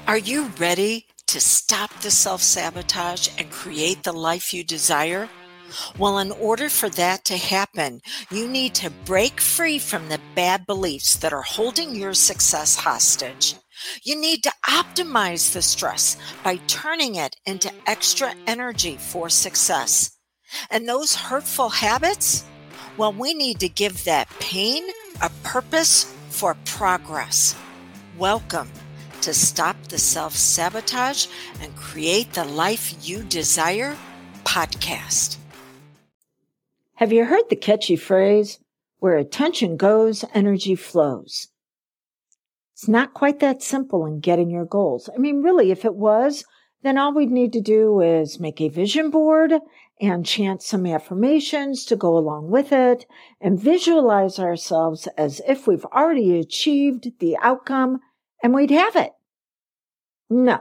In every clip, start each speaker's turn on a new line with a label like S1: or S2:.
S1: Are you ready to stop the self-sabotage and create the life you desire? Well, in order for that to happen, you need to break free from the bad beliefs that are holding your success hostage. You need to optimize the stress by turning it into extra energy for success. And those hurtful habits? Well, we need to give that pain a purpose for progress. Welcome to Stop the Self-Sabotage and Create the Life You Desire podcast.
S2: Have you heard the catchy phrase, where attention goes, energy flows? It's not quite that simple in getting your goals. I mean, really, if it was, then all we'd need to do is make a vision board and chant some affirmations to go along with it and visualize ourselves as if we've already achieved the outcome and we'd have it. No.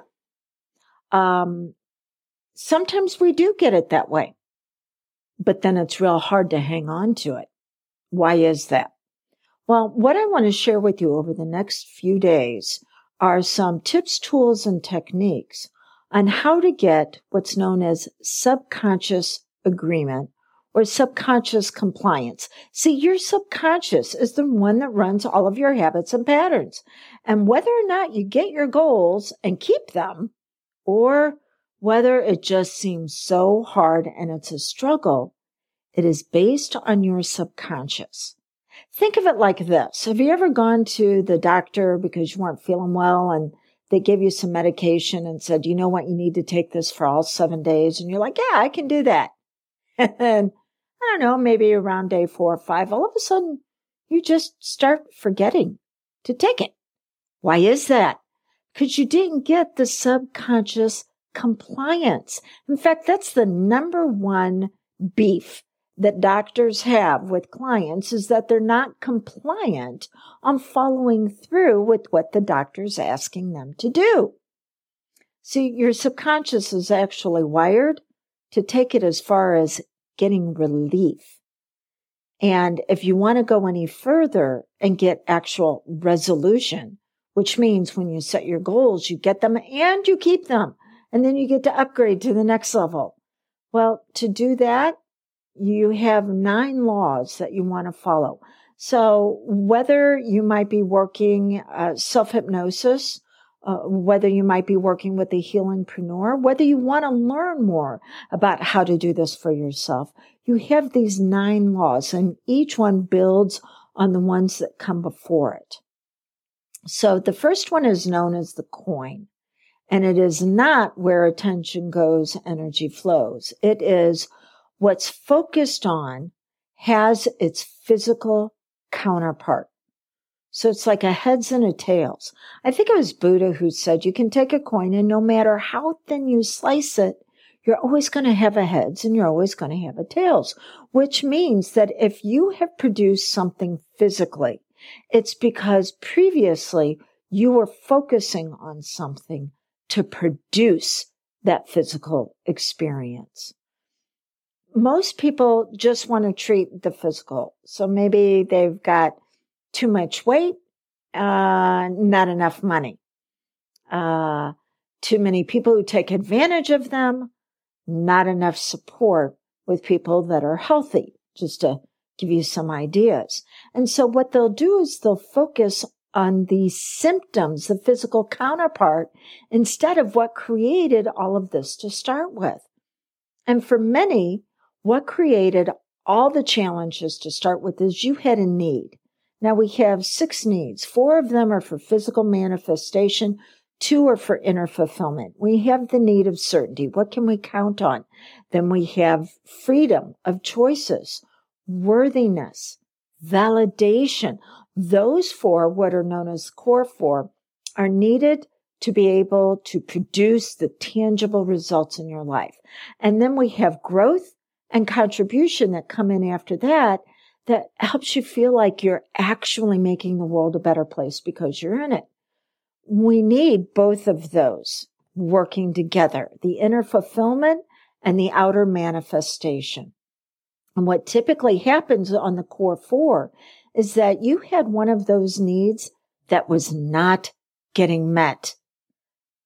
S2: Sometimes we do get it that way, but then it's real hard to hang on to it. Why is that? Well, what I want to share with you over the next few days are some tips, tools, and techniques on how to get what's known as subconscious agreement or subconscious compliance. See, your subconscious is the one that runs all of your habits and patterns. And whether or not you get your goals and keep them, or whether it just seems so hard and it's a struggle, it is based on your subconscious. Think of it like this. Have you ever gone to the doctor because you weren't feeling well and they gave you some medication and said, you know what, you need to take this for all 7 days? And you're like, yeah, I can do that. And I don't know, maybe around day 4 or 5, all of a sudden you just start forgetting to take it. Why is that? Because you didn't get the subconscious compliance. In fact, that's the number one beef that doctors have with clients, is that they're not compliant on following through with what the doctor's asking them to do. See, your subconscious is actually wired to take it as far as getting relief. And if you want to go any further and get actual resolution, which means when you set your goals, you get them and you keep them, and then you get to upgrade to the next level. Well, to do that, you have 9 laws that you want to follow. So whether you might be working self-hypnosis, whether you might be working with a healingpreneur, whether you want to learn more about how to do this for yourself, you have these 9 laws, and each one builds on the ones that come before it. So the first one is known as the coin, and it is not where attention goes, energy flows. It is what's focused on has its physical counterpart. So it's like a heads and a tails. I think it was Buddha who said you can take a coin and no matter how thin you slice it, you're always going to have a heads and you're always going to have a tails, which means that if you have produced something physically, it's because previously you were focusing on something to produce that physical experience. Most people just want to treat the physical. So maybe they've got too much weight, not enough money, too many people who take advantage of them, not enough support with people that are healthy, just to give you some ideas. And so what they'll do is they'll focus on the symptoms, the physical counterpart, instead of what created all of this to start with. And for many, what created all the challenges to start with is you had a need. Now we have 6 needs. 4 of them are for physical manifestation. 2 are for inner fulfillment. We have the need of certainty. What can we count on? Then we have freedom of choices, worthiness, validation. Those 4, what are known as core 4, are needed to be able to produce the tangible results in your life. And then we have growth and contribution that come in after that helps you feel like you're actually making the world a better place because you're in it. We need both of those working together, the inner fulfillment and the outer manifestation. And what typically happens on the core 4 is that you had one of those needs that was not getting met.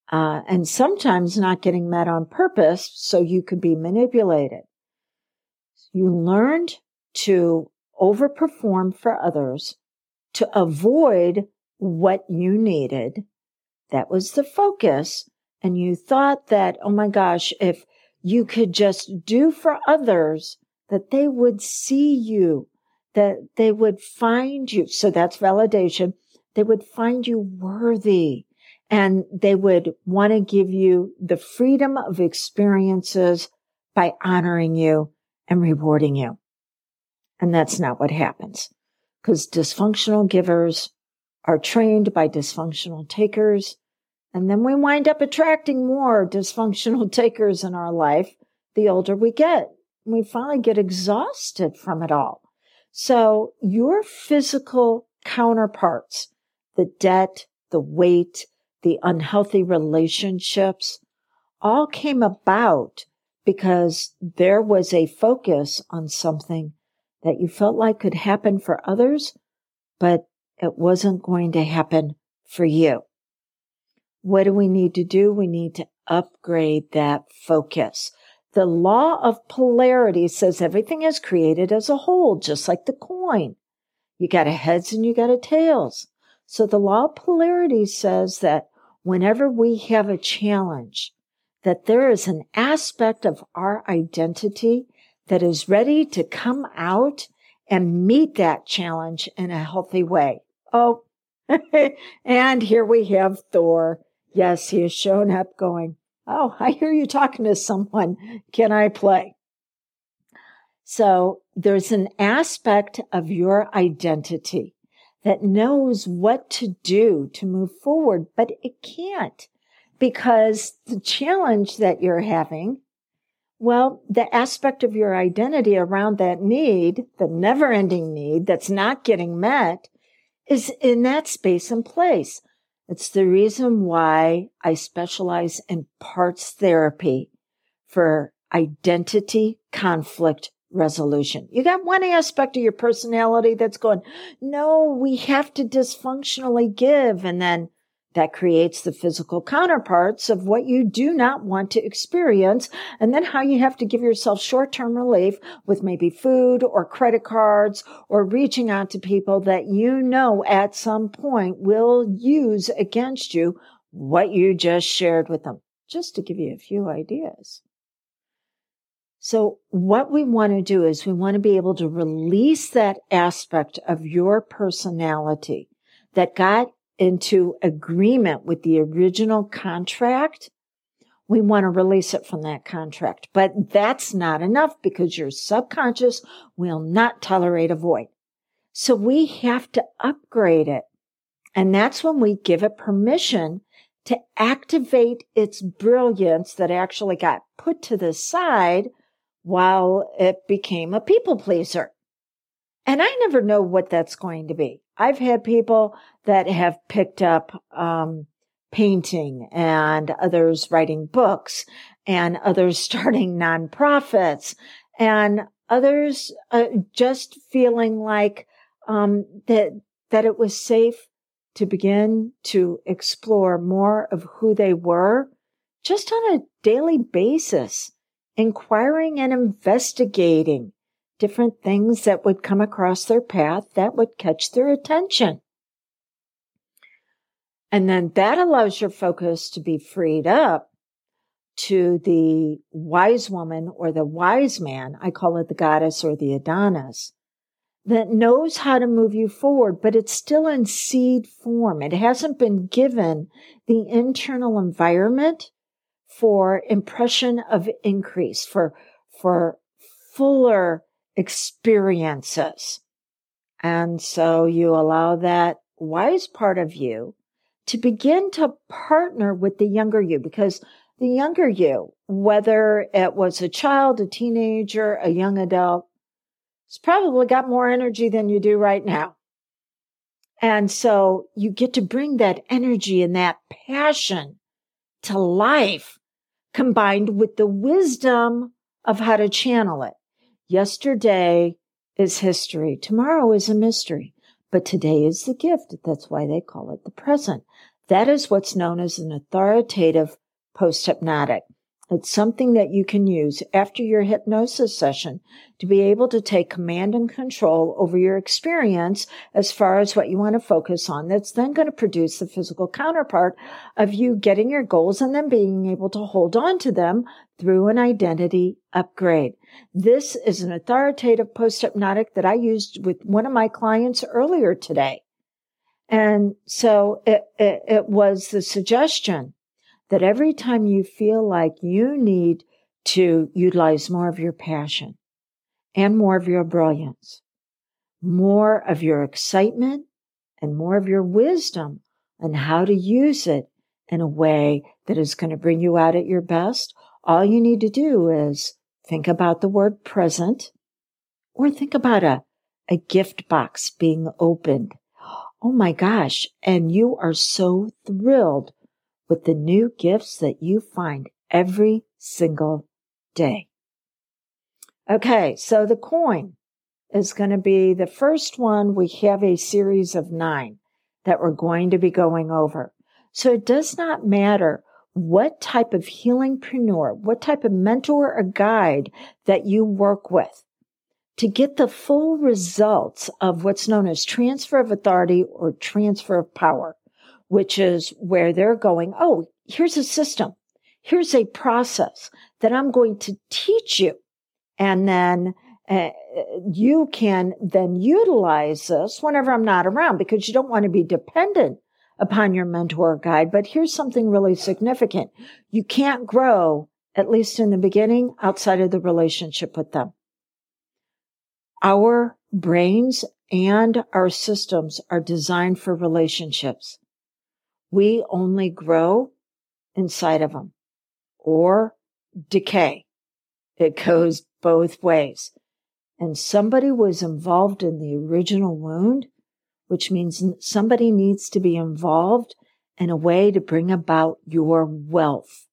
S2: and sometimes not getting met on purpose so you could be manipulated. You learned to overperform for others to avoid what you needed. That was the focus. And you thought that, oh my gosh, if you could just do for others, that they would see you, that they would find you. So that's validation. They would find you worthy, and they would want to give you the freedom of experiences by honoring you and rewarding you. And that's not what happens, because dysfunctional givers are trained by dysfunctional takers. And then we wind up attracting more dysfunctional takers in our life the older we get. We finally get exhausted from it all. So your physical counterparts, the debt, the weight, the unhealthy relationships, all came about because there was a focus on something that you felt like could happen for others, but it wasn't going to happen for you. What do we need to do? We need to upgrade that focus. The law of polarity says everything is created as a whole, just like the coin. You got a heads and you got a tails. So the law of polarity says that whenever we have a challenge, that there is an aspect of our identity that is ready to come out and meet that challenge in a healthy way. Oh, and here we have Thor. Yes, he has shown up going, oh, I hear you talking to someone. Can I play? So there's an aspect of your identity that knows what to do to move forward, but it can't, because the challenge that you're having, well, the aspect of your identity around that need, the never-ending need that's not getting met, is in that space and place. It's the reason why I specialize in parts therapy for identity conflict resolution. You got one aspect of your personality that's going, no, we have to dysfunctionally give. And then that creates the physical counterparts of what you do not want to experience. And then how you have to give yourself short-term relief with maybe food or credit cards or reaching out to people that you know at some point will use against you what you just shared with them, just to give you a few ideas. So what we want to do is we want to be able to release that aspect of your personality that got into agreement with the original contract. We want to release it from that contract. But that's not enough, because your subconscious will not tolerate a void. So we have to upgrade it. And that's when we give it permission to activate its brilliance that actually got put to the side while it became a people pleaser. And I never know what that's going to be. I've had people that have picked up painting, and others writing books, and others starting nonprofits, and others just feeling like that it was safe to begin to explore more of who they were just on a daily basis, inquiring and investigating different things that would come across their path that would catch their attention. And then that allows your focus to be freed up to the wise woman or the wise man. I call it the goddess or the Adonis, that knows how to move you forward, but it's still in seed form. It hasn't been given the internal environment for impression of increase, for fuller experiences. And so you allow that wise part of you to begin to partner with the younger you, because the younger you, whether it was a child, a teenager, a young adult, has probably got more energy than you do right now. And so you get to bring that energy and that passion to life, combined with the wisdom of how to channel it. Yesterday is history. Tomorrow is a mystery. But today is the gift. That's why they call it the present. That is what's known as an authoritative post-hypnotic. It's something that you can use after your hypnosis session to be able to take command and control over your experience as far as what you want to focus on. That's then going to produce the physical counterpart of you getting your goals and then being able to hold on to them through an identity upgrade. This is an authoritative post-hypnotic that I used with one of my clients earlier today. And so it was the suggestion that every time you feel like you need to utilize more of your passion and more of your brilliance, more of your excitement and more of your wisdom on how to use it in a way that is going to bring you out at your best, all you need to do is think about the word present, or think about a gift box being opened. Oh my gosh. And you are so thrilled with the new gifts that you find every single day. Okay, so the coin is going to be the first one. We have a series of 9 that we're going to be going over. So it does not matter what type of healingpreneur, what type of mentor or guide that you work with. To get the full results of what's known as transfer of authority or transfer of power, which is where they're going, oh, here's a system. Here's a process that I'm going to teach you. And then you can then utilize this whenever I'm not around, because you don't want to be dependent upon your mentor or guide. But here's something really significant. You can't grow, at least in the beginning, outside of the relationship with them. Our brains and our systems are designed for relationships. We only grow inside of them or decay. It goes both ways. And somebody was involved in the original wound, which means somebody needs to be involved in a way to bring about your wealth.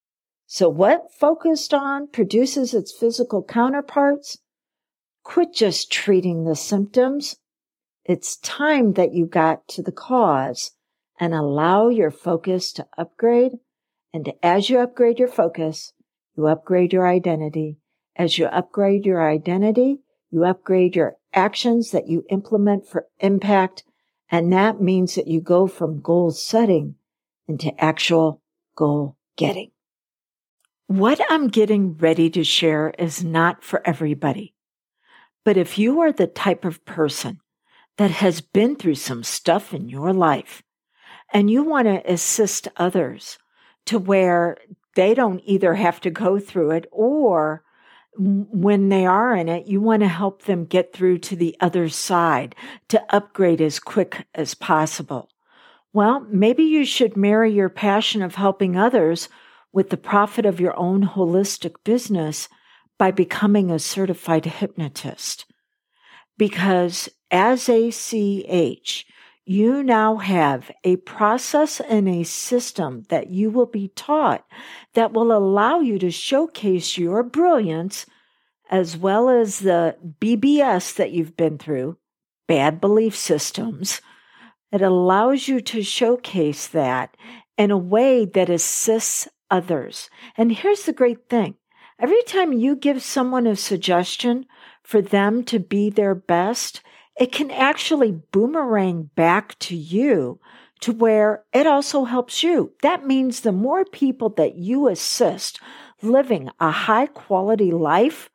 S2: So what focused on produces its physical counterparts? Quit just treating the symptoms. It's time that you got to the cause and allow your focus to upgrade. And as you upgrade your focus, you upgrade your identity. As you upgrade your identity, you upgrade your actions that you implement for impact. And that means that you go from goal setting into actual goal getting. What I'm getting ready to share is not for everybody. But if you are the type of person that has been through some stuff in your life and you want to assist others to where they don't either have to go through it, or when they are in it, you want to help them get through to the other side to upgrade as quick as possible. Well, maybe you should marry your passion of helping others with the profit of your own holistic business by becoming a certified hypnotist. Because as a CH, you now have a process and a system that you will be taught that will allow you to showcase your brilliance as well as the BBS that you've been through, bad belief systems. It allows you to showcase that in a way that assists others. And here's the great thing. Every time you give someone a suggestion for them to be their best, it can actually boomerang back to you to where it also helps you. That means the more people that you assist living a high quality life,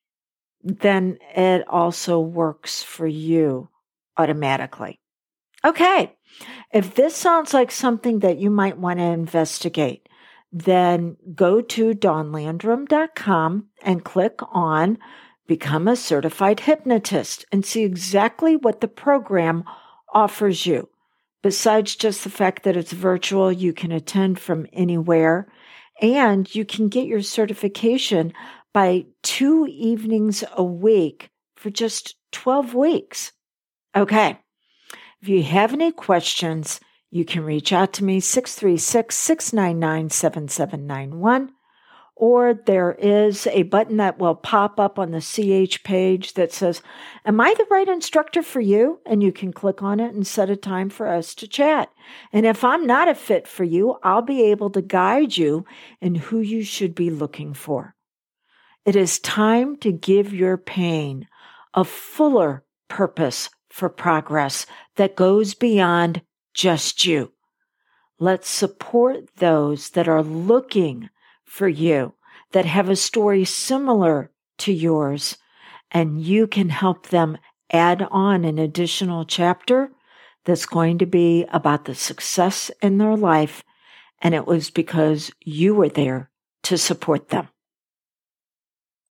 S2: then it also works for you automatically. Okay. If this sounds like something that you might want to investigate, then go to dawnlandrum.com and click on Become a Certified Hypnotist and see exactly what the program offers you. Besides just the fact that it's virtual, you can attend from anywhere, and you can get your certification by 2 evenings a week for just 12 weeks. Okay. If you have any questions, you can reach out to me, 636-699-7791, or there is a button that will pop up on the CH page that says, "Am I the right instructor for you?" And you can click on it and set a time for us to chat. And if I'm not a fit for you, I'll be able to guide you in who you should be looking for. It is time to give your pain a fuller purpose for progress that goes beyond just you. Let's support those that are looking for you, that have a story similar to yours, and you can help them add on an additional chapter that's going to be about the success in their life, and it was because you were there to support them.